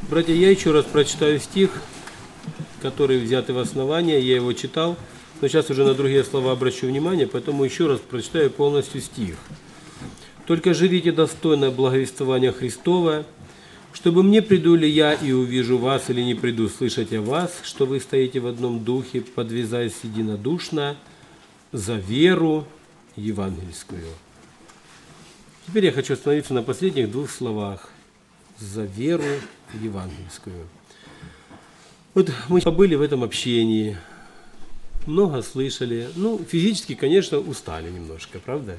Братья, я еще раз прочитаю стих, который взят в основание, я его читал, но сейчас уже на другие слова обращу внимание, поэтому еще раз прочитаю полностью стих. «Только живите достойно благовествования Христова, чтобы мне приду ли я и увижу вас, или не приду слышать о вас, что вы стоите в одном духе, подвязаясь единодушно за веру евангельскую». Теперь я хочу остановиться на последних двух словах. За веру евангельскую. Вот мы побыли в этом общении, много слышали. Физически, конечно, устали немножко, правда?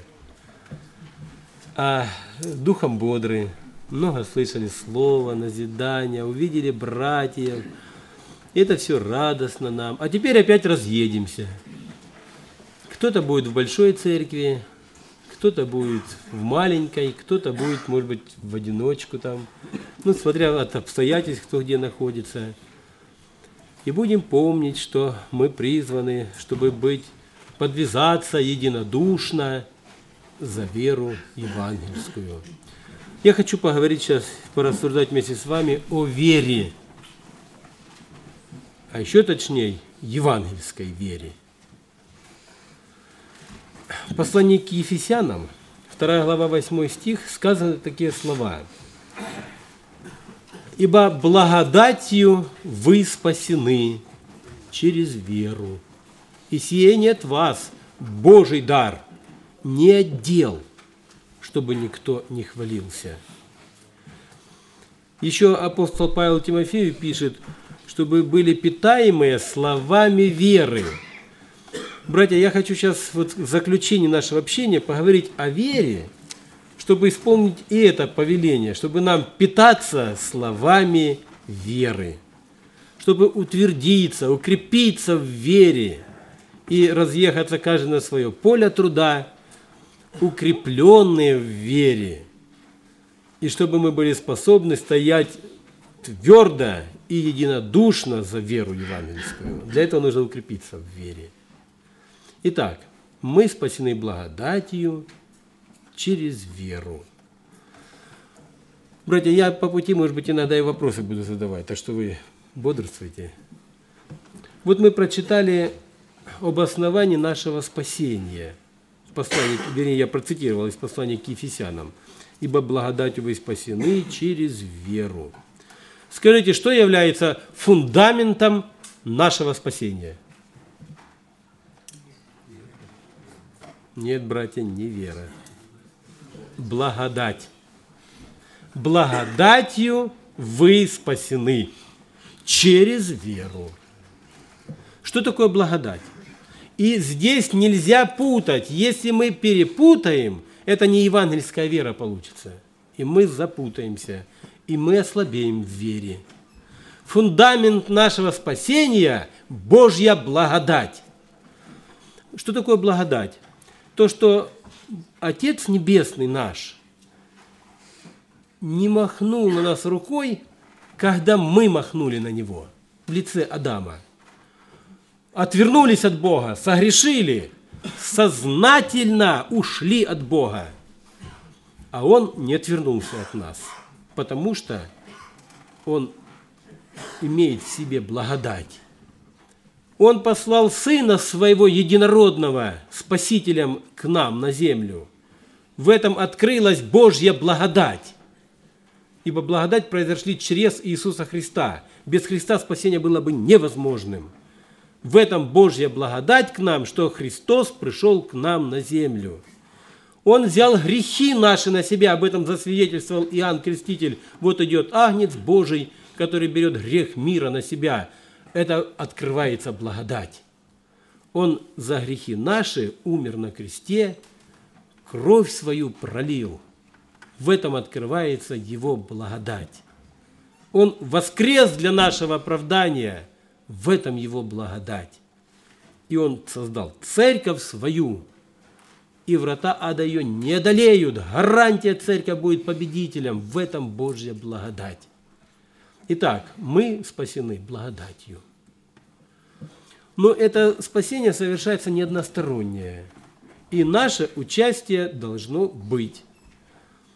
А духом бодры, много слышали слова, назидания, увидели братьев. Это все радостно нам. А теперь опять разъедемся. Кто-то будет в большой церкви, кто-то будет в маленькой, кто-то будет, может быть, в одиночку там, смотря от обстоятельств, кто где находится. И будем помнить, что мы призваны, чтобы подвязаться единодушно за веру евангельскую. Я хочу поговорить сейчас, порассуждать вместе с вами о вере, а еще точнее, евангельской вере. В послании к Ефесянам, 2 глава, 8 стих, сказаны такие слова. «Ибо благодатью вы спасены через веру, и сие не от вас, Божий дар, не от дел, чтобы никто не хвалился». Еще апостол Павел Тимофею пишет, чтобы были питаемые словами веры. Братья, я хочу сейчас в заключении нашего общения поговорить о вере, чтобы исполнить и это повеление, чтобы нам питаться словами веры, чтобы утвердиться, укрепиться в вере и разъехаться каждый на свое поле труда, укрепленные в вере, и чтобы мы были способны стоять твердо и единодушно за веру евангельскую. Для этого нужно укрепиться в вере. Итак, мы спасены благодатью через веру. Братья, я по пути, может быть, иногда и вопросы буду задавать, так что вы бодрствуйте. Вот мы прочитали об основании нашего спасения. Я процитировал из послания к Ефесянам. «Ибо благодатью вы спасены через веру». Скажите, что является фундаментом нашего спасения? Нет, братья, не вера. Благодать. Благодатью вы спасены через веру. Что такое благодать? И здесь нельзя путать. Если мы перепутаем, это не евангельская вера получится. И мы запутаемся, и мы ослабеем в вере. Фундамент нашего спасения – Божья благодать. Что такое благодать? То, что Отец Небесный наш не махнул на нас рукой, когда мы махнули на Него в лице Адама. Отвернулись от Бога, согрешили, сознательно ушли от Бога. А Он не отвернулся от нас, потому что Он имеет в себе благодать. Он послал Сына Своего Единородного Спасителем к нам на землю. В этом открылась Божья благодать. Ибо благодать произошли через Иисуса Христа. Без Христа спасение было бы невозможным. В этом Божья благодать к нам, что Христос пришел к нам на землю. Он взял грехи наши на себя, об этом засвидетельствовал Иоанн Креститель. Вот идет Агнец Божий, который берет грех мира на себя. Это открывается благодать. Он за грехи наши умер на кресте, кровь свою пролил. В этом открывается Его благодать. Он воскрес для нашего оправдания, в этом Его благодать. И Он создал церковь свою, и врата ада ее не одолеют. Гарантия, церковь будет победителем, в этом Божья благодать. Итак, мы спасены благодатью. Но это спасение совершается не одностороннее. И наше участие должно быть.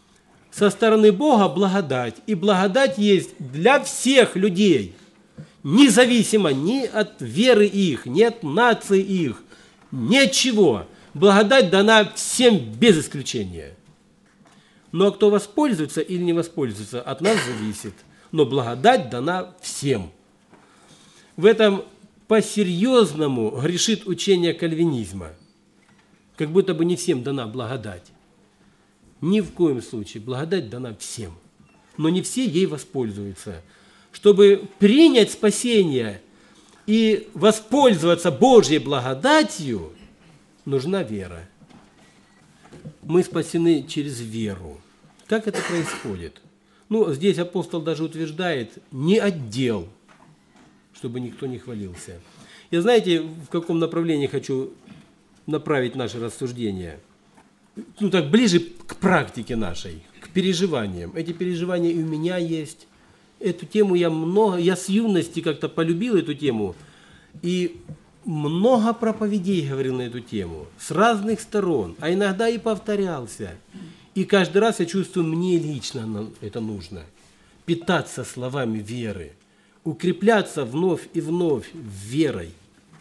со стороны Бога благодать. И благодать есть для всех людей. Независимо ни от веры их, ни от нации их, ни от чего. Благодать дана всем без исключения. Но кто воспользуется или не воспользуется, от нас зависит. Но благодать дана всем. В этом по-серьезному грешит учение кальвинизма. Как будто бы не всем дана благодать. Ни в коем случае. Благодать дана всем. Но не все ей воспользуются. Чтобы принять спасение и воспользоваться Божьей благодатью, нужна вера. Мы спасены через веру. Как это происходит? Ну, здесь апостол даже утверждает, не от дел, чтобы никто не хвалился. Я знаете, в каком направлении хочу направить наше рассуждение? Ну, так ближе к практике нашей, к переживаниям. Эти переживания и у меня есть. Эту тему я с юности как-то полюбил эту тему. И много проповедей говорил на эту тему, с разных сторон, а иногда и повторялся. И каждый раз я чувствую, мне лично это нужно. Питаться словами веры, укрепляться вновь и вновь верой.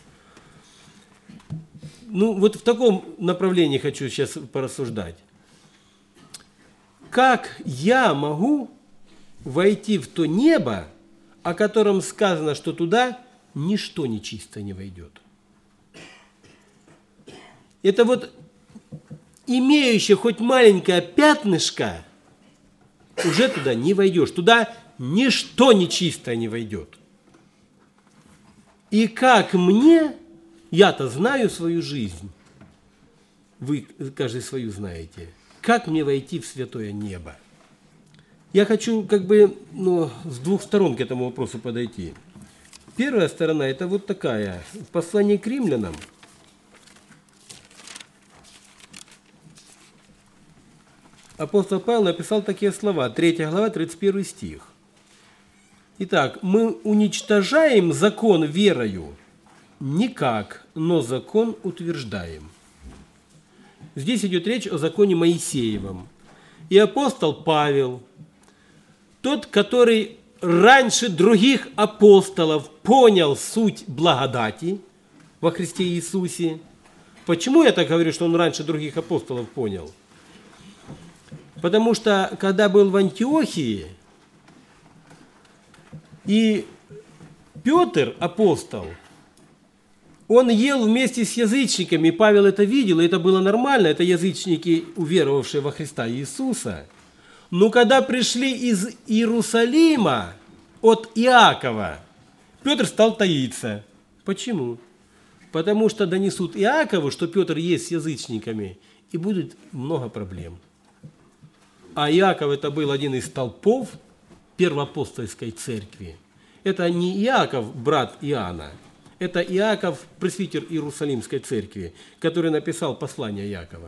Ну, вот в таком направлении хочу сейчас порассуждать. Как я могу войти в то небо, о котором сказано, что туда ничто нечистое не войдет? Это вот имеющее хоть маленькое пятнышко, уже туда не войдешь. Туда ничто нечистое не войдет. И как мне, я-то знаю свою жизнь, вы каждый свою знаете, как мне войти в святое небо? Я хочу с двух сторон к этому вопросу подойти. Первая сторона – это вот такая. В послании к римлянам апостол Павел написал такие слова, 3 глава, 31 стих. Итак, мы уничтожаем закон верою? Никак, но закон утверждаем. Здесь идет речь о законе Моисеевом. И апостол Павел, тот, который раньше других апостолов понял суть благодати во Христе Иисусе. Почему я так говорю, что он раньше других апостолов понял? Потому что, когда был в Антиохии, и Петр, апостол, он ел вместе с язычниками, и Павел это видел, и это было нормально, это язычники, уверовавшие во Христа Иисуса. Но когда пришли из Иерусалима от Иакова, Петр стал таиться. Почему? Потому что донесут Иакову, что Петр есть с язычниками, и будет много проблем. А Иаков это был один из столпов первоапостольской церкви. Это не Иаков, брат Иоанна, это Иаков, пресвитер Иерусалимской церкви, который написал послание Иакова.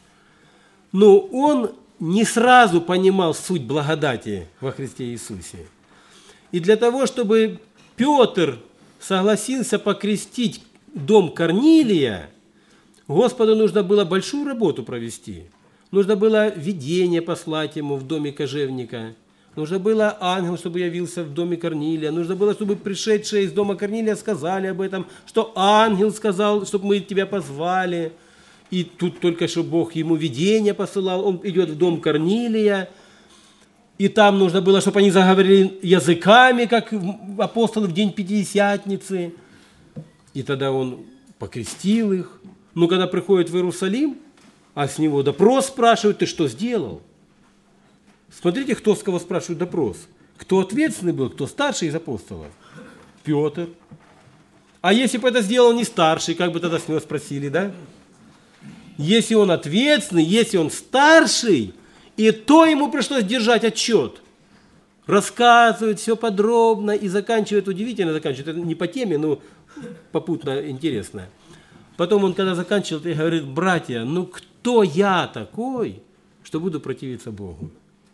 Но он не сразу понимал суть благодати во Христе Иисусе. И для того, чтобы Петр согласился покрестить дом Корнилия, Господу нужно было большую работу провести. Нужно было видение послать ему в доме кожевника. Нужно было ангел, чтобы явился в доме Корнилия. Нужно было, чтобы пришедшие из дома Корнилия сказали об этом, что ангел сказал, чтобы мы тебя позвали. И тут только что Бог ему видение посылал. Он идет в дом Корнилия. И там нужно было, чтобы они заговорили языками, как апостолы в день Пятидесятницы. И тогда он покрестил их. Но когда приходит в Иерусалим, а с него допрос спрашивают, ты что сделал? Смотрите, кто с кого спрашивает допрос. Кто ответственный был, кто старший из апостолов? Петр. А если бы это сделал не старший, как бы тогда с него спросили, да? Если он ответственный, если он старший, и то ему пришлось держать отчет. Рассказывает все подробно и заканчивает, удивительно заканчивает. Это не по теме, но попутно интересно. Потом он, когда заканчивал, и говорит, братья, ну кто я такой, что буду противиться Богу?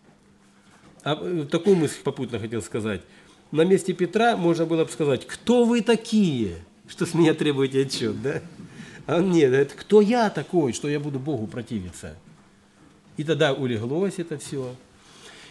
А такую мысль попутно хотел сказать. На месте Петра можно было бы сказать, кто вы такие, что с меня требуете отчет, да? А он нет, это кто я такой, что я буду Богу противиться? И тогда улеглось это все.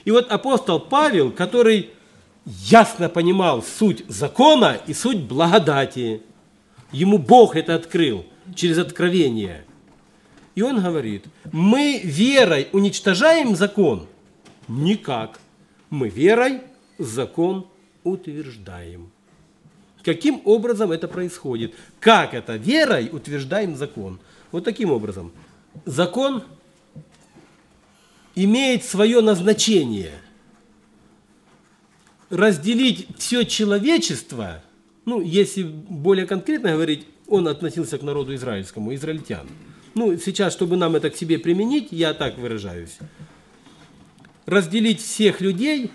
И вот апостол Павел, который ясно понимал суть закона и суть благодати, ему Бог это открыл через откровение. И он говорит, мы верой уничтожаем закон? Никак. Мы верой закон утверждаем. Каким образом это происходит? Как это? Верой утверждаем закон. Вот таким образом. Закон имеет свое назначение. Разделить все человечество, ну, если более конкретно говорить, он относился к народу израильскому, израильтян. Ну, сейчас, чтобы нам это к себе применить, я так выражаюсь. Разделить всех людей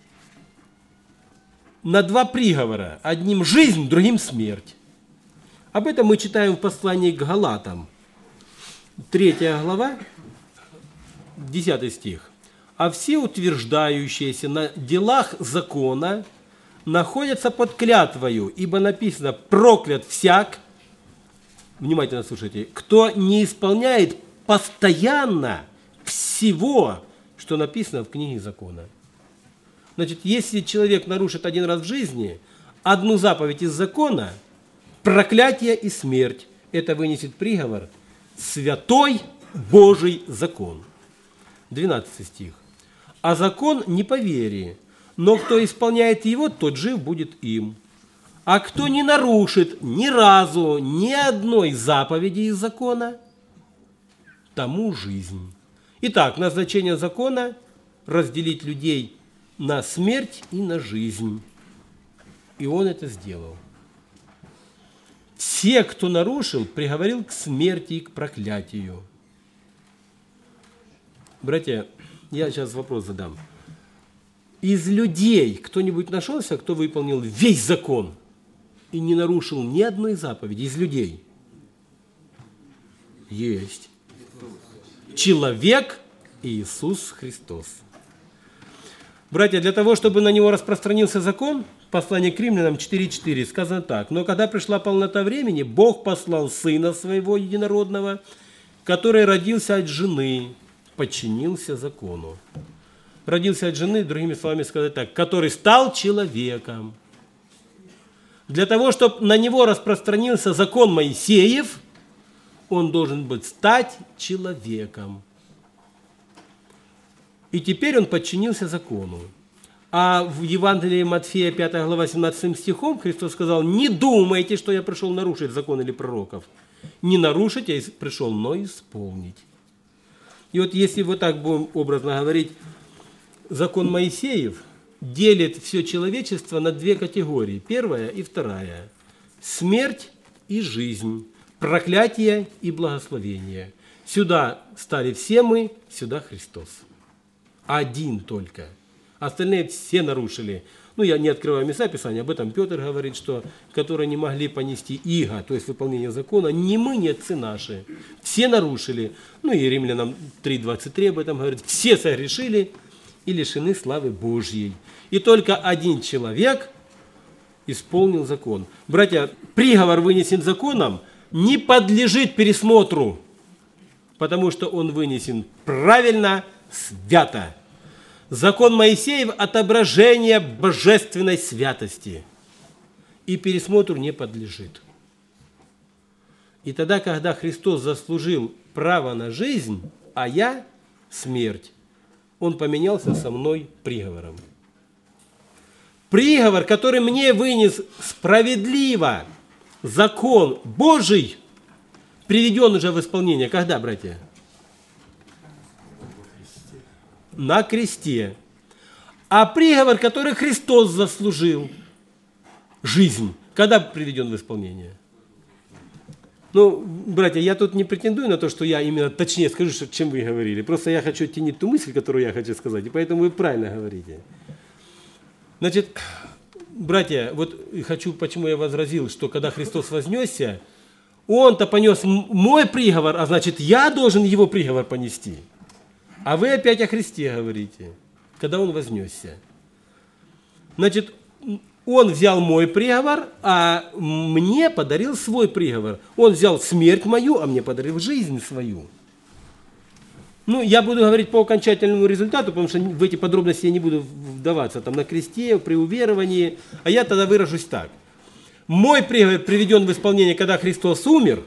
на два приговора. Одним жизнь, другим смерть. Об этом мы читаем в послании к Галатам. 3 глава, 10 стих. А все утверждающиеся на делах закона находятся под клятвою, ибо написано «проклят всяк», внимательно слушайте, кто не исполняет постоянно всего, что написано в книге закона. Значит, если человек нарушит один раз в жизни одну заповедь из закона, проклятие и смерть, это вынесет приговор святой Божий закон. 12 стих. А закон не по вере, но кто исполняет его, тот жив будет им. А кто не нарушит ни разу ни одной заповеди из закона, тому жизнь. Итак, назначение закона – разделить людей на смерть и на жизнь. И он это сделал. Все, кто нарушил, приговорил к смерти и к проклятию. Братья, я сейчас вопрос задам. Из людей кто-нибудь нашелся, кто выполнил весь закон и не нарушил ни одной заповеди? Из людей? Есть. Человек Иисус Христос. Братья, для того, чтобы на него распространился закон, послание к Римлянам 4:4 сказано так. Но когда пришла полнота времени, Бог послал Сына Своего Единородного, который родился от жены, подчинился закону. Родился от жены, другими словами сказать так, который стал человеком. Для того, чтобы на него распространился закон Моисеев, он должен быть стать человеком. И теперь он подчинился закону. А в Евангелии Матфея 5 глава 17 стихом Христос сказал, не думайте, что я пришел нарушить закон или пророков. Не нарушить я пришел, но исполнить. И вот если вот так будем образно говорить, закон Моисеев делит все человечество на две категории. Первая и вторая. Смерть и жизнь. Проклятие и благословение. Сюда стали все мы, сюда Христос. Один только. Остальные все нарушили. Ну, я не открываю места Писания, об этом Петр говорит, что которые не могли понести иго, то есть выполнение закона, ни мы, ни отцы наши. Все нарушили. Ну, и Римлянам 3:23 об этом говорит. Все согрешили и лишены славы Божьей. И только один человек исполнил закон. Братья, приговор, вынесен законом, не подлежит пересмотру, потому что он вынесен правильно, свято. Закон Моисеев – отображение божественной святости, и пересмотру не подлежит. И тогда, когда Христос заслужил право на жизнь, а я – смерть, Он поменялся со мной приговором. Приговор, который мне вынес справедливо закон Божий, приведен уже в исполнение. Когда, братья? На кресте. А приговор, который Христос заслужил, жизнь, когда приведен в исполнение? Ну, братья, я тут не претендую на то, что я именно точнее скажу, чем вы говорили. Просто я хочу оттенить ту мысль, которую я хочу сказать, и поэтому вы правильно говорите. Значит, братья, вот хочу, почему я возразил, что когда Христос вознесся, Он-то понес мой приговор, а значит, я должен Его приговор понести. А вы опять о Христе говорите, когда Он вознесся. Значит, Он взял мой приговор, а мне подарил свой приговор. Он взял смерть мою, а мне подарил жизнь свою. Ну, я буду говорить по окончательному результату, потому что в эти подробности я не буду вдаваться, там, на кресте, при уверовании, а я тогда выражусь так. Мой приговор приведен в исполнение, когда Христос умер,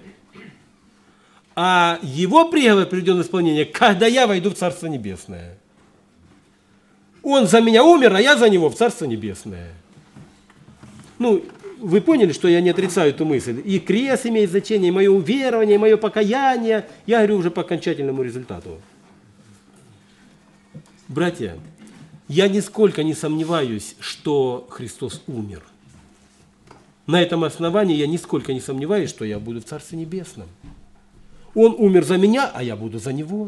а его приговор приведен в исполнение, когда я войду в Царство Небесное. Он за меня умер, а я за него в Царство Небесное. Ну, вы поняли, что я не отрицаю эту мысль. И крест имеет значение, и мое уверование, и мое покаяние. Я говорю уже по окончательному результату. Братья, я нисколько не сомневаюсь, что Христос умер. На этом основании я нисколько не сомневаюсь, что я буду в Царстве Небесном. Он умер за меня, а я буду за него.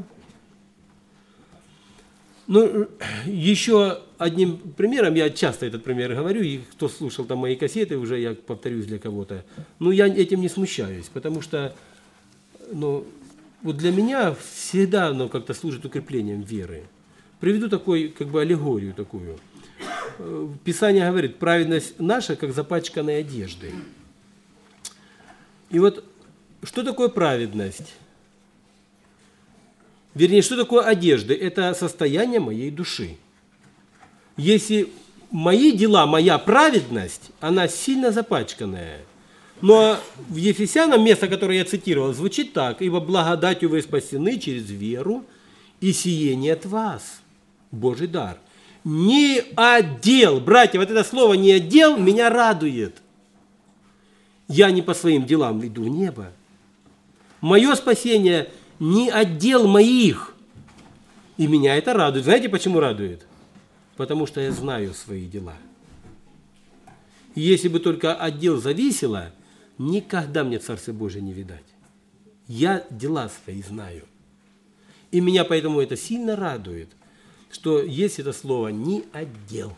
Ну, еще одним примером, я часто этот пример говорю, и кто слушал там мои кассеты, уже я повторюсь для кого-то, но я этим не смущаюсь, потому что ну, вот для меня всегда оно как-то служит укреплением веры. Приведу такой, как бы аллегорию такую. Писание говорит, праведность наша, как запачканной одежды. И вот, что такое праведность? Вернее, что такое одежда? Это состояние моей души. Если мои дела, моя праведность, она сильно запачканная. Но в Ефесянам место, которое я цитировал, звучит так. «Ибо благодатью вы спасены через веру, и сие не от вас, Божий дар». Не отдел, братья, вот это слово «не отдел» меня радует. Я не по своим делам иду в небо. Мое спасение – не отдел моих. И меня это радует. Знаете, почему радует? Потому что я знаю свои дела. И если бы только отдел зависело, никогда мне Царствие Божие не видать. Я дела свои знаю. И меня поэтому это сильно радует, что есть это слово «не отдел».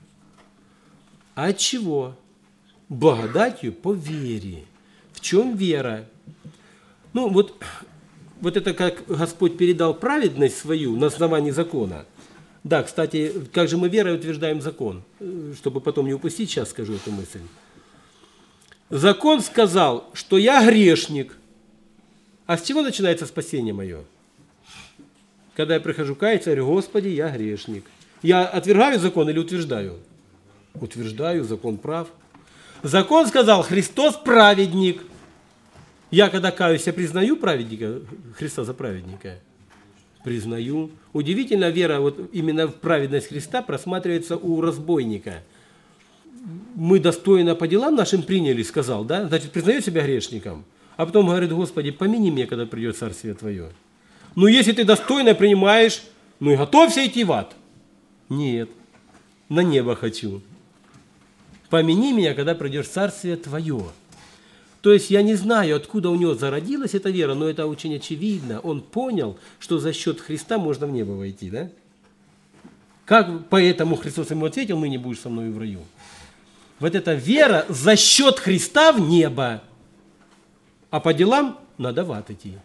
А от чего? Благодатью по вере. В чем вера? Ну, вот это как Господь передал праведность свою на основании закона. Да, кстати, как же мы верой утверждаем закон? Чтобы потом не упустить, сейчас скажу эту мысль. Закон сказал, что я грешник. А с чего начинается спасение мое? Когда я прихожу каяться, говорю, Господи, я грешник. Я отвергаю закон или утверждаю? Утверждаю, закон прав. Закон сказал, Христос праведник. Я, когда каюсь, я признаю праведника, Христа за праведника? Признаю. Удивительно, вера вот именно в праведность Христа просматривается у разбойника. Мы достойно по делам нашим приняли, сказал, да? Значит, признает себя грешником. А потом говорит, Господи, помяни меня, когда придет Царствие Твое. Ну, если ты достойно принимаешь, ну и готовься идти в ад. Нет, на небо хочу. Помяни меня, когда придет Царствие Твое. То есть я не знаю, откуда у него зародилась эта вера, но это очень очевидно. Он понял, что за счет Христа можно в небо войти, да? Как поэтому Христос ему ответил, мы не будешь со мной в раю. Вот эта вера за счет Христа в небо, а по делам надо в ад идти.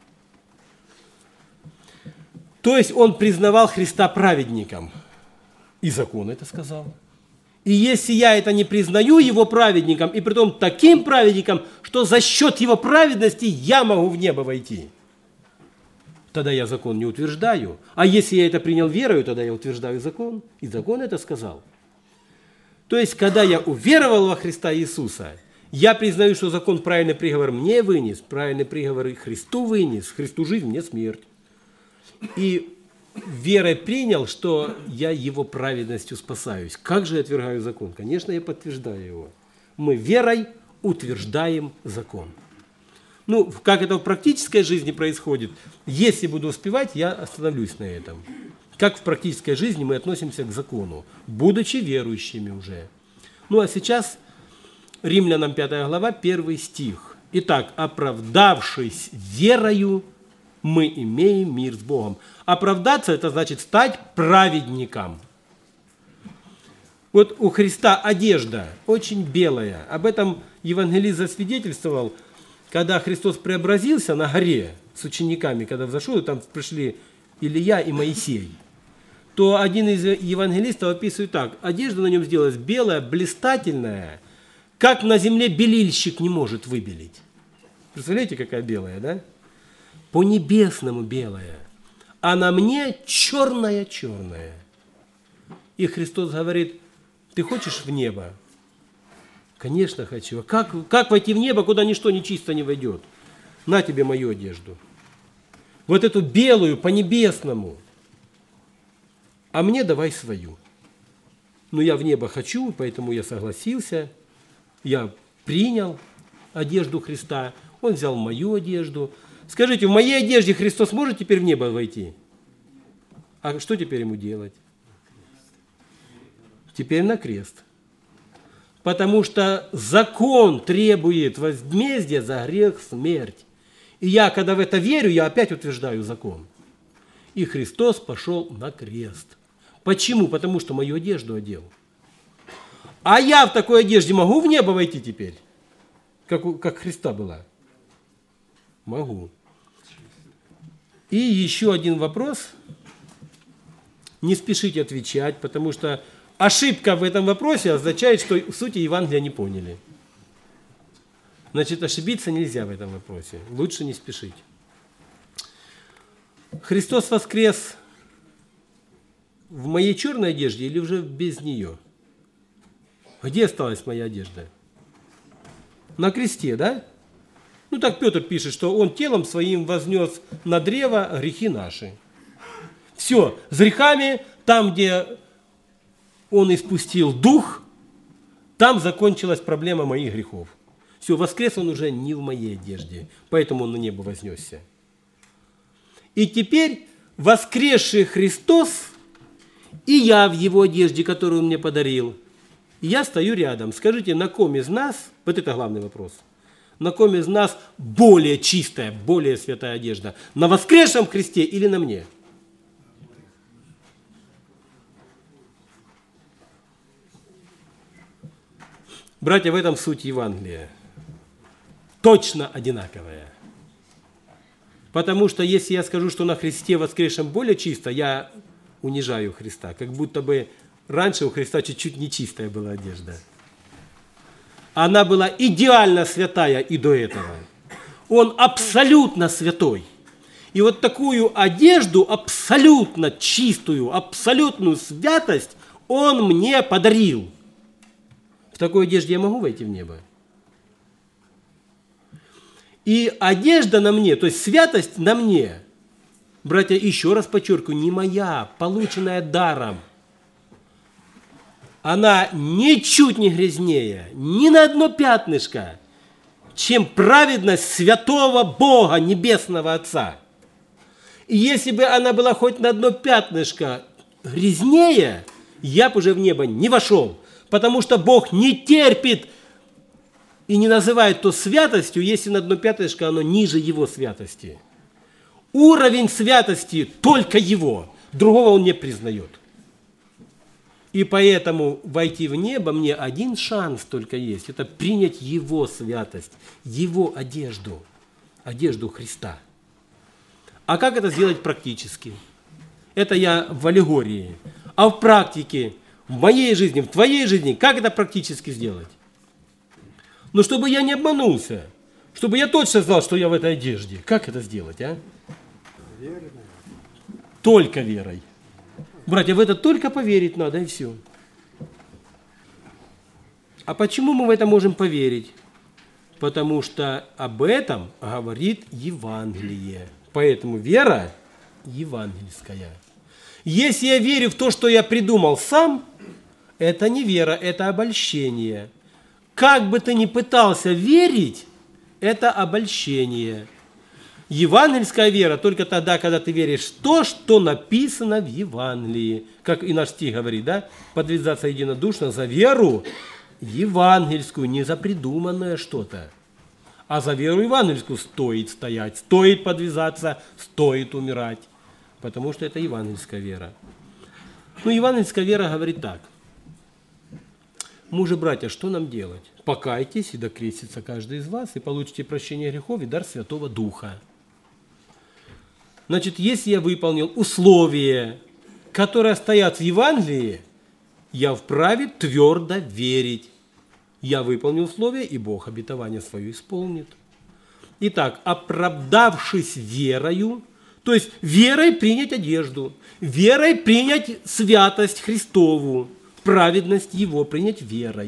То есть он признавал Христа праведником, и закон это сказал. И если я это не признаю его праведником, и притом таким праведником, что за счет его праведности я могу в небо войти, тогда я закон не утверждаю. А если я это принял верою, тогда я утверждаю закон. И закон это сказал. То есть, когда я уверовал во Христа Иисуса, я признаю, что закон правильный приговор мне вынес, правильный приговор и Христу вынес, Христу жизнь, мне смерть. И верой принял, что я его праведностью спасаюсь. Как же я отвергаю закон? Конечно, я подтверждаю его. Мы верой утверждаем закон. Ну, как это в практической жизни происходит, если буду успевать, я остановлюсь на этом. Как в практической жизни мы относимся к закону, будучи верующими уже. Ну, а сейчас Римлянам 5 глава, 1 стих. Итак, оправдавшись верою, мы имеем мир с Богом. Оправдаться – это значит стать праведником. Вот у Христа одежда очень белая. Об этом евангелист засвидетельствовал, когда Христос преобразился на горе с учениками, когда взошел, и там пришли Илия и Моисей. То один из евангелистов описывает так. Одежда на нем сделалась белая, блистательная, как на земле белильщик не может выбелить. Представляете, какая белая, да? По-небесному белая. а на мне черное-черное. И Христос говорит: ты хочешь в небо? Конечно, хочу. А как войти в небо, куда ничто нечисто не войдет? На тебе мою одежду. Вот эту белую, по-небесному. А мне давай свою. Но я в небо хочу, поэтому я согласился. Я принял одежду Христа. Он взял мою одежду. Скажите, в моей одежде Христос может теперь в небо войти? А что теперь ему делать? Теперь на крест. Потому что закон требует возмездия за грех смерть. И я, когда в это верю, я опять утверждаю закон. И Христос пошел на крест. Почему? Потому что мою одежду одел. А я в такой одежде могу в небо войти теперь? Как Христа была? Могу. И еще один вопрос. Не спешите отвечать, потому что ошибка в этом вопросе означает, что в сути Евангелия не поняли. Значит, ошибиться нельзя в этом вопросе. Лучше не спешить. Христос воскрес в моей черной одежде или уже без нее? Где осталась моя одежда? На кресте, да? Ну так Петр пишет, что он телом своим вознес на древо грехи наши. Все, с грехами, там, где он испустил дух, там закончилась проблема моих грехов. Все, воскрес он уже не в моей одежде, поэтому он на небо вознесся. И теперь воскресший Христос, и я в его одежде, которую он мне подарил, и я стою рядом. Скажите, на ком из нас, вот это главный вопрос, на ком из нас более чистая, более святая одежда? На воскресшем Христе или на мне? Братья, в этом суть Евангелия. Точно одинаковая. Потому что если я скажу, что на Христе воскресшем более чисто, я унижаю Христа. Как будто бы раньше у Христа чуть-чуть нечистая была одежда. Она была идеально святая и до этого. Он абсолютно святой. И вот такую одежду, абсолютно чистую, абсолютную святость Он мне подарил. В такой одежде я могу войти в небо? И одежда на мне, то есть святость на мне, братья, еще раз подчеркиваю, не моя, полученная даром. Она ничуть не грязнее, ни на одно пятнышко, чем праведность святого Бога, Небесного Отца. И если бы она была хоть на одно пятнышко грязнее, я бы уже в небо не вошел, потому что Бог не терпит и не называет то святостью, если на одно пятнышко оно ниже Его святости. Уровень святости только Его, другого Он не признает. И поэтому войти в небо мне один шанс только есть. Это принять Его святость, Его одежду, одежду Христа. А как это сделать практически? Это я в аллегории. А в практике, в моей жизни, в твоей жизни, как это практически сделать? Но чтобы я не обманулся, чтобы я точно знал, что я в этой одежде. Как это сделать, а? Верой. Только верой. Братья, в это только поверить надо, и все. А почему мы в это можем поверить? Потому что об этом говорит Евангелие. Поэтому вера евангельская. Если я верю в то, что я придумал сам, это не вера, это обольщение. Как бы ты ни пытался верить, это обольщение. Евангельская вера только тогда, когда ты веришь в то, что написано в Евангелии. Как и наш стих говорит, да? Подвязаться единодушно за веру евангельскую, не за придуманное что-то. А за веру евангельскую стоит стоять, стоит подвязаться, стоит умирать. Потому что это евангельская вера. Ну, евангельская вера говорит так. Мужи, братья, что нам делать? Покайтесь, и докрестится каждый из вас, и получите прощение грехов и дар Святого Духа. Значит, если я выполнил условия, которые стоят в Евангелии, я вправе твердо верить. Я выполнил условия, и Бог обетование свое исполнит. Итак, оправдавшись верою, То есть верой принять одежду, верой принять святость Христову, праведность Его принять верой.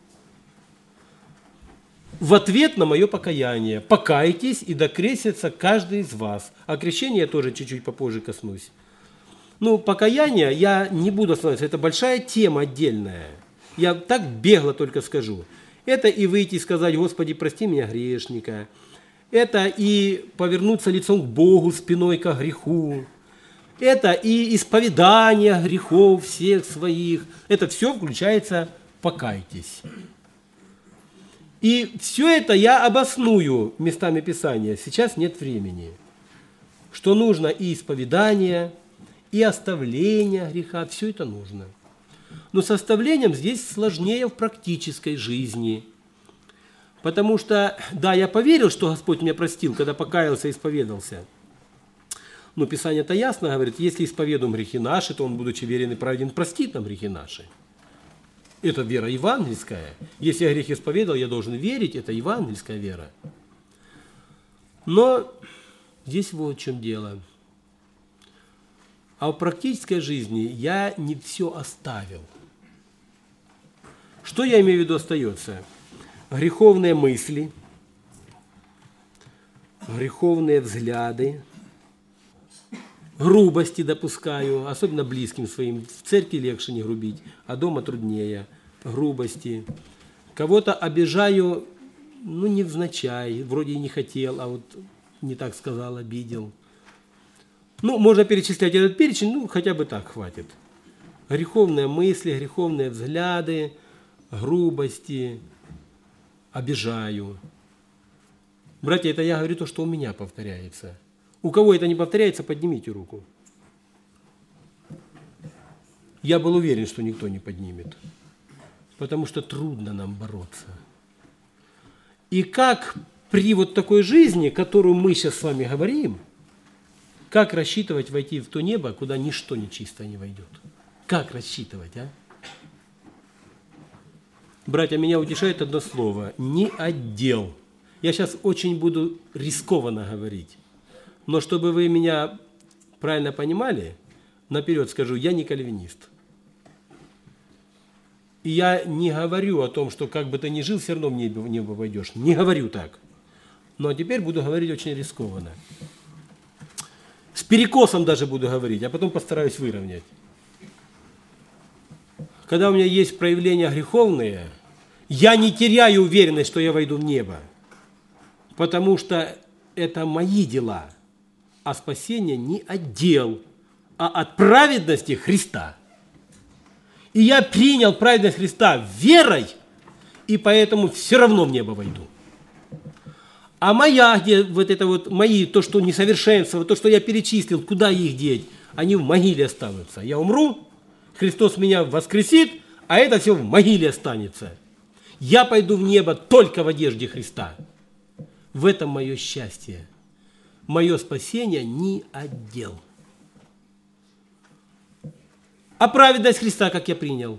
В ответ на мое покаяние: покайтесь, и докрестится каждый из вас. О крещении я тоже чуть-чуть попозже коснусь. Ну, покаяние я не буду останавливаться, это большая тема отдельная. Я так бегло только скажу. Это и выйти и сказать: Господи, прости меня, грешника. Это и повернуться лицом к Богу, спиной к греху. Это и исповедание грехов всех своих. Это все включается «покайтесь». И все это я обосную местами Писания. Сейчас нет времени. Что нужно и исповедание, и оставление греха. Все это нужно. Но с оставлением здесь сложнее в практической жизни. Потому что, да, я поверил, что Господь меня простил, когда покаялся и исповедался. Но Писание-то ясно говорит: если исповедуем грехи наши, то Он, будучи верен и праведен, простит нам грехи наши. Это вера евангельская. Если я грех исповедал, я должен верить, это евангельская вера. Но здесь вот в чем дело. А в практической жизни я не все оставил. Что я имею в виду остается? Греховные мысли, греховные взгляды, грубости допускаю, особенно близким своим. В церкви легче не грубить, а дома труднее. Грубости. Кого-то обижаю, ну, невзначай, вроде и не хотел, а вот не так сказал, обидел. Ну, можно перечислять этот перечень, ну, хотя бы так хватит. Греховные мысли, греховные взгляды, грубости, обижаю. Братья, это я говорю то, что у меня повторяется. У кого это не повторяется, поднимите руку. Я был уверен, что никто не поднимет, потому что трудно нам бороться. И как при вот такой жизни, которую мы сейчас с вами говорим, как рассчитывать войти в то небо, куда ничто нечистое не войдет? Как рассчитывать, а? Братья, меня утешает одно слово: не отдел. Я сейчас очень буду рискованно говорить, но чтобы вы меня правильно понимали, наперед скажу: я не кальвинист. И я не говорю о том, что как бы ты ни жил, все равно в небо войдешь. Не говорю так. Но теперь буду говорить очень рискованно. С перекосом даже буду говорить, а потом постараюсь выровнять. Когда у меня есть проявления греховные, я не теряю уверенность, что я войду в небо. Потому что это мои дела. А спасение не от дел, а от праведности Христа. И я принял праведность Христа верой, и поэтому все равно в небо войду. А моя, где вот это вот мои, то, что несовершенство, то, что я перечислил, куда их деть? Они в могиле останутся. Я умру, Христос меня воскресит, а это все в могиле останется. Я пойду в небо только в одежде Христа. В этом мое счастье. Мое спасение не отдел. А праведность Христа, как я принял?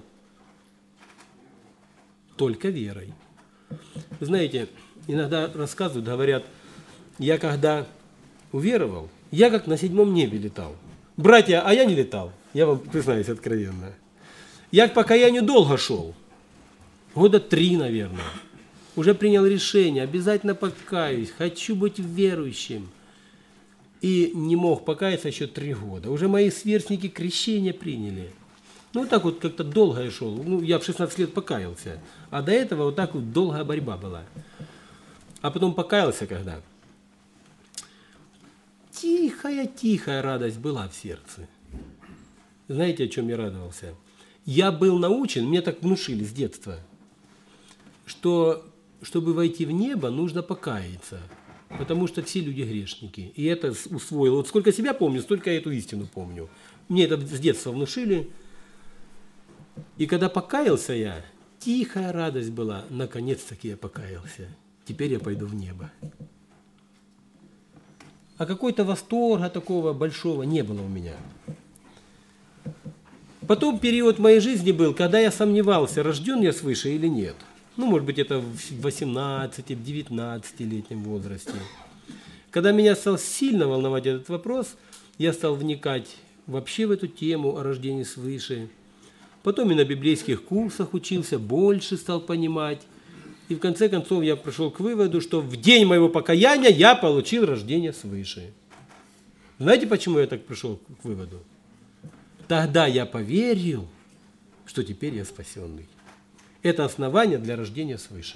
Только верой. Вы знаете, иногда рассказывают, говорят: я когда уверовал, я как на 7 небе летал. Братья, а я не летал, я вам признаюсь откровенно. Я к покаянию долго шел, 3 года, наверное. Уже принял решение, обязательно покаюсь, хочу быть верующим. И не мог покаяться еще 3 года. Уже мои сверстники крещение приняли. Ну, так вот как-то долго я шел. Ну, я в 16 лет покаялся. А до этого вот так вот долгая борьба была. А потом покаялся когда? Тихая радость была в сердце. Знаете, о чем я радовался? Я был научен, мне так внушили с детства, что чтобы войти в небо, нужно покаяться. Потому что все люди грешники. И это усвоил. Вот сколько себя помню, столько я эту истину помню. Мне это с детства внушили. И когда покаялся я, тихая радость была. Наконец-таки я покаялся. Теперь я пойду в небо. А какой-то восторга такого большого не было у меня. Потом период моей жизни был, когда я сомневался, рожден я свыше или нет. Ну, может быть, это в 18, в 19-летнем возрасте. Когда меня стал сильно волновать этот вопрос, я стал вникать вообще в эту тему о рождении свыше. Потом и на библейских курсах учился, больше стал понимать. И в конце концов я пришел к выводу, что в день моего покаяния я получил рождение свыше. Знаете, почему я так пришел к выводу? Тогда я поверил, что теперь я спасенный. Это основание для рождения свыше.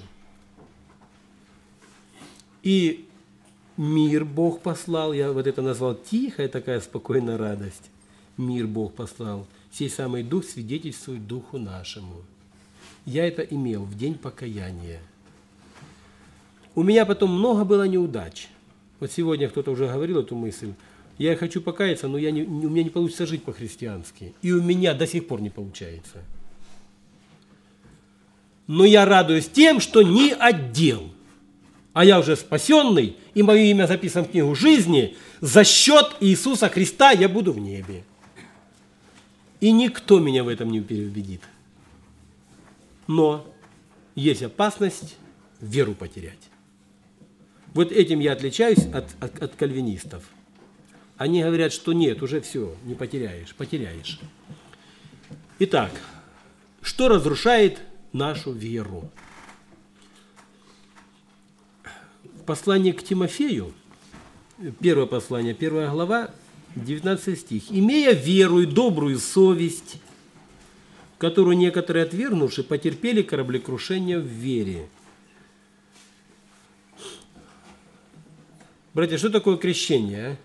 И мир Бог послал, я вот это назвал тихая такая спокойная радость. Мир Бог послал, сей самый Дух свидетельствует Духу нашему. Я это имел в день покаяния. У меня потом много было неудач. Вот сегодня кто-то уже говорил эту мысль. Я хочу покаяться, но у меня не получится жить по-христиански. И у меня до сих пор не получается. Но я радуюсь тем, что не отдел. А я уже спасенный, и мое имя записано в книгу жизни. За счет Иисуса Христа я буду в небе. И никто меня в этом не переубедит. Но есть опасность веру потерять. Вот этим я отличаюсь от кальвинистов. Они говорят, что нет, уже все, не потеряешь, потеряешь. Итак, что разрушает нашу веру? В послании к Тимофею, первое послание, 1 глава, 19 стих. «Имея веру и добрую совесть, которую некоторые, отвергнувши, потерпели кораблекрушение в вере». Братья, что такое крещение?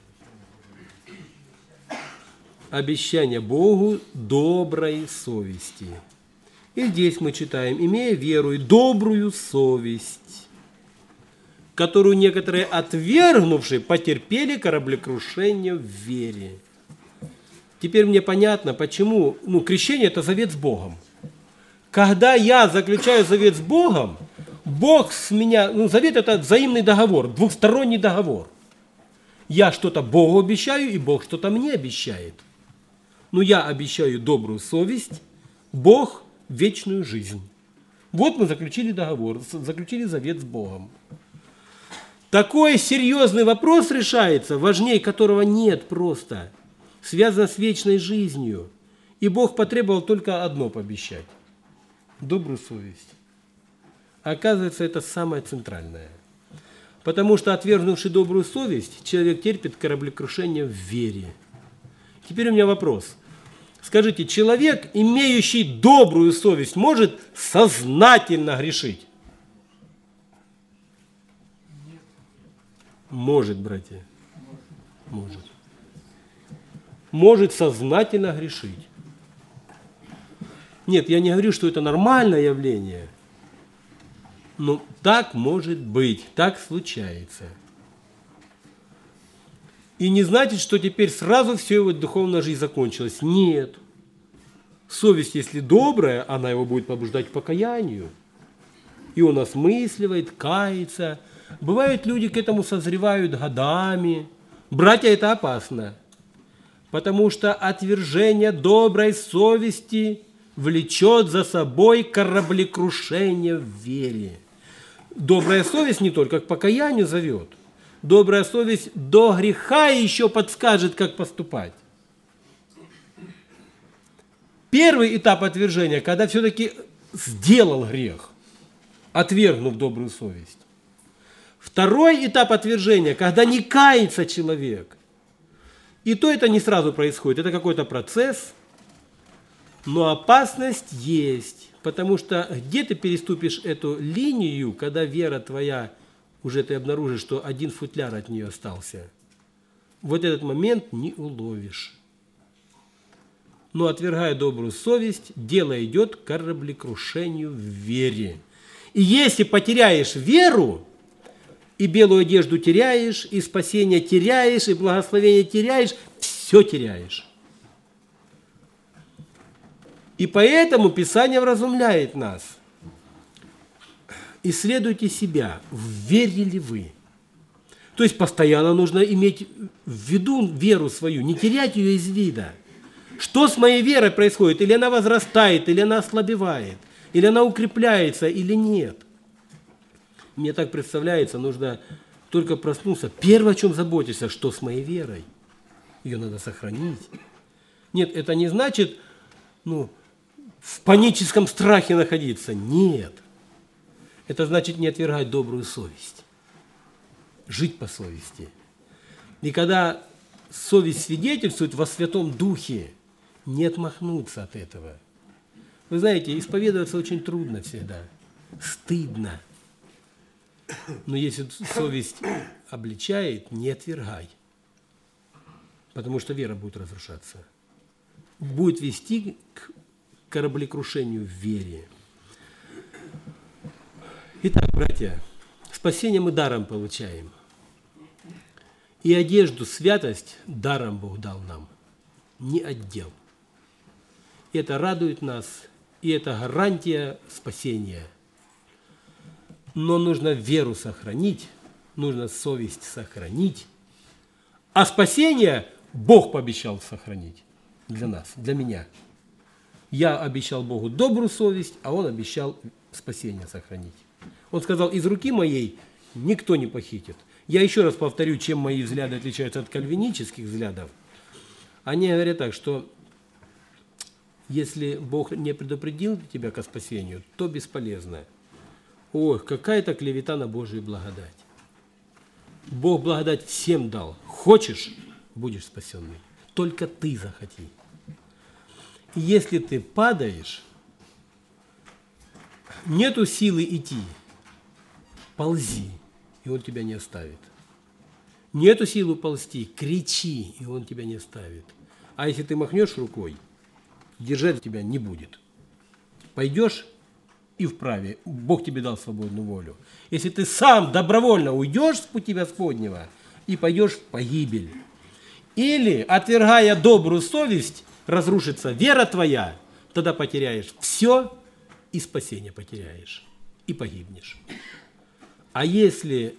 Обещание Богу доброй совести. И здесь мы читаем, имея веру и добрую совесть, которую некоторые, отвергнувшие, потерпели кораблекрушение в вере. Теперь мне понятно, почему крещение – это завет с Богом. Когда я заключаю завет с Богом, Бог с меня, завет – это взаимный договор, двухсторонний договор. Я что-то Богу обещаю, и Бог что-то мне обещает. Я обещаю добрую совесть, Бог – вечную жизнь. Вот мы заключили договор, заключили завет с Богом. Такой серьезный вопрос решается, важнее которого нет просто. Связано с вечной жизнью. И Бог потребовал только одно пообещать – добрую совесть. Оказывается, это самое центральное. Потому что, отвергнувший добрую совесть, человек терпит кораблекрушение в вере. Теперь у меня вопрос. Скажите, человек, имеющий добрую совесть, может сознательно грешить? Может, братья. Может. Может сознательно грешить. Нет, я не говорю, что это нормальное явление. Но так может быть, так случается. И не значит, что теперь сразу все его духовная жизнь закончилась. Нет. Совесть, если добрая, она его будет побуждать к покаянию. И он осмысливает, кается. Бывают люди, к этому созревают годами. Братья, это опасно. Потому что отвержение доброй совести влечет за собой кораблекрушение в вере. Добрая совесть не только к покаянию зовет. Добрая совесть до греха еще подскажет, как поступать. Первый этап отвержения, когда все-таки сделал грех, отвергнув добрую совесть. Второй этап отвержения, когда не кается человек. И то это не сразу происходит, это какой-то процесс, но опасность есть, потому что где ты переступишь эту линию, когда вера твоя, уже ты обнаружишь, что один футляр от нее остался. Вот этот момент не уловишь. Но отвергая добрую совесть, дело идет к кораблекрушению в вере. И если потеряешь веру, и белую одежду теряешь, и спасение теряешь, и благословение теряешь, все теряешь. И поэтому Писание вразумляет нас. Исследуйте себя, верили ли вы. То есть постоянно нужно иметь в виду веру свою, не терять ее из вида. Что с моей верой происходит? Или она возрастает, или она ослабевает, или она укрепляется, или нет. Мне так представляется, нужно только проснулся, первое, о чем заботишься, что с моей верой. Ее надо сохранить. Нет, это не значит, в паническом страхе находиться. Нет. Это значит не отвергать добрую совесть. Жить по совести. И когда совесть свидетельствует во Святом Духе, не отмахнуться от этого. Вы знаете, исповедоваться очень трудно всегда. Стыдно. Но если совесть обличает, не отвергай. Потому что вера будет разрушаться. Будет вести к кораблекрушению в вере. Итак, братья, спасение мы даром получаем. И одежду, святость даром Бог дал нам. Не отдел. Это радует нас, и это гарантия спасения. Но нужно веру сохранить, нужно совесть сохранить, а спасение Бог пообещал сохранить для нас, для меня. Я обещал Богу добрую совесть, а Он обещал спасение сохранить. Он сказал, из руки моей никто не похитит. Я еще раз повторю, чем мои взгляды отличаются от кальвинических взглядов. Они говорят так, что если Бог не предупредил тебя ко спасению, то бесполезно. Ой, какая-то клевета на Божию благодать. Бог благодать всем дал. Хочешь, будешь спасенный. Только ты захоти. И если ты падаешь, нету силы идти, ползи, и Он тебя не оставит. Нету силы ползти, кричи, и Он тебя не оставит. А если ты махнешь рукой, держать тебя не будет. Пойдешь и вправе. Бог тебе дал свободную волю. Если ты сам добровольно уйдешь с пути Господнего и пойдешь в погибель, или, отвергая добрую совесть, разрушится вера твоя, тогда потеряешь все и спасение потеряешь, и погибнешь. А если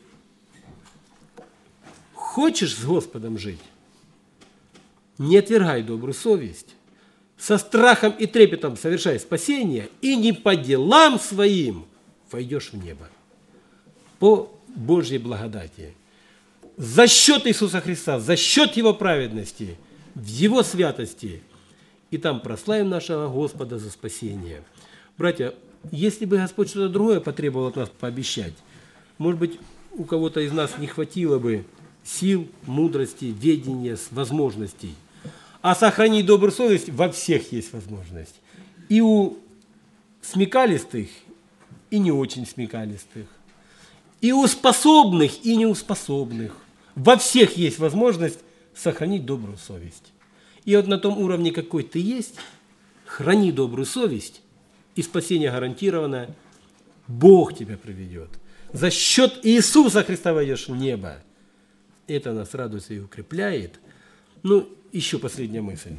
хочешь с Господом жить, не отвергай добрую совесть, со страхом и трепетом совершай спасение, и не по делам своим войдешь в небо. По Божьей благодати. За счет Иисуса Христа, за счет Его праведности, в Его святости. И там прославим нашего Господа за спасение. Братья, если бы Господь что-то другое потребовал от нас пообещать, может быть, у кого-то из нас не хватило бы сил, мудрости, ведения, возможностей. А сохранить добрую совесть во всех есть возможность. И у смекалистых, и не очень смекалистых. И у способных, и неуспособных. Во всех есть возможность сохранить добрую совесть. И вот на том уровне, какой ты есть, храни добрую совесть, и спасение гарантировано. Бог тебя приведет. За счет Иисуса Христа войдешь в небо. Это нас радует и укрепляет. Еще последняя мысль.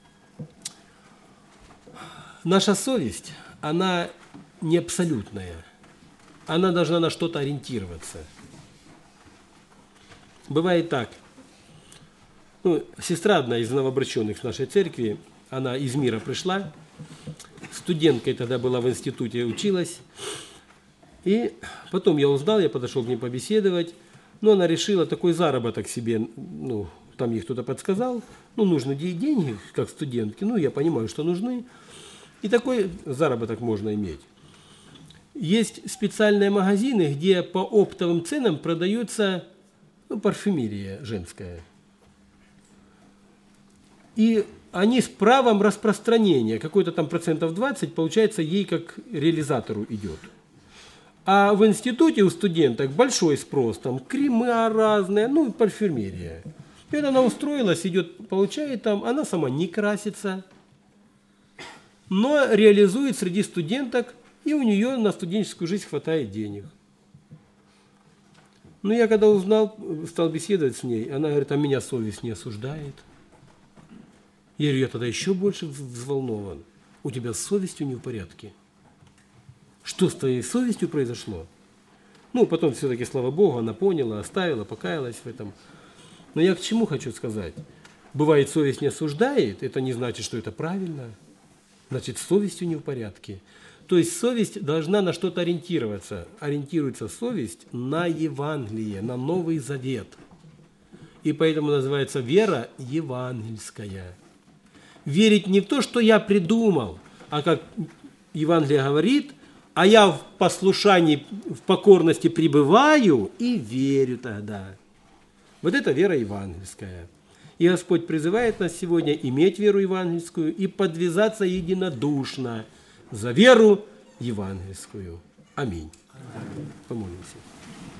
Наша совесть, она не абсолютная. Она должна на что-то ориентироваться. Бывает так. Сестра одна из новообращенных в нашей церкви, она из мира пришла, студенткой тогда была в институте, училась. И потом я узнал, я подошел к ней побеседовать, но она решила такой заработок себе, там ей кто-то подсказал, нужны деньги, как студентки, я понимаю, что нужны, и такой заработок можно иметь. Есть специальные магазины, где по оптовым ценам продается парфюмерия женская. И они с правом распространения, какой-то там 20%, получается, ей как реализатору идет. А в институте у студенток большой спрос, там крема разные, парфюмерия. И вот она устроилась, идет, получает там, она сама не красится, но реализует среди студенток, и у нее на студенческую жизнь хватает денег. Я когда узнал, стал беседовать с ней, она говорит, а меня совесть не осуждает. Я говорю, я тогда еще больше взволнован. У тебя с совестью не в порядке. Что с твоей совестью произошло? Потом все-таки, слава Богу, она поняла, оставила, покаялась в этом. Но я к чему хочу сказать? Бывает, совесть не осуждает, это не значит, что это правильно. Значит, с совестью не в порядке. То есть совесть должна на что-то ориентироваться. Ориентируется совесть на Евангелие, на Новый Завет. И поэтому называется вера евангельская. Верить не в то, что я придумал, а как Евангелие говорит, а я в послушании, в покорности пребываю и верю тогда. Вот это вера евангельская. И Господь призывает нас сегодня иметь веру евангельскую и подвязаться единодушно за веру евангельскую. Аминь. Помолимся.